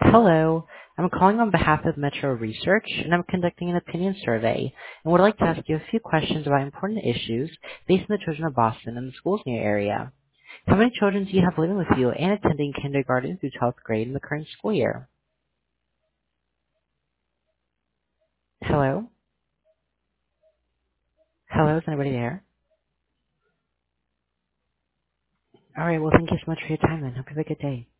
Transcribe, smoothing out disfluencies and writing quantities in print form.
Hello. I'm calling on behalf of Metro Research, and I'm conducting an opinion survey and would like to ask you a few questions about important issues facing the children of Boston and the schools in your area. How many children do you have living with you and attending kindergarten through 12th grade in the current school year? Hello? Hello, is anybody there? All right, well, thank you so much for your time then. Hope you have a good day.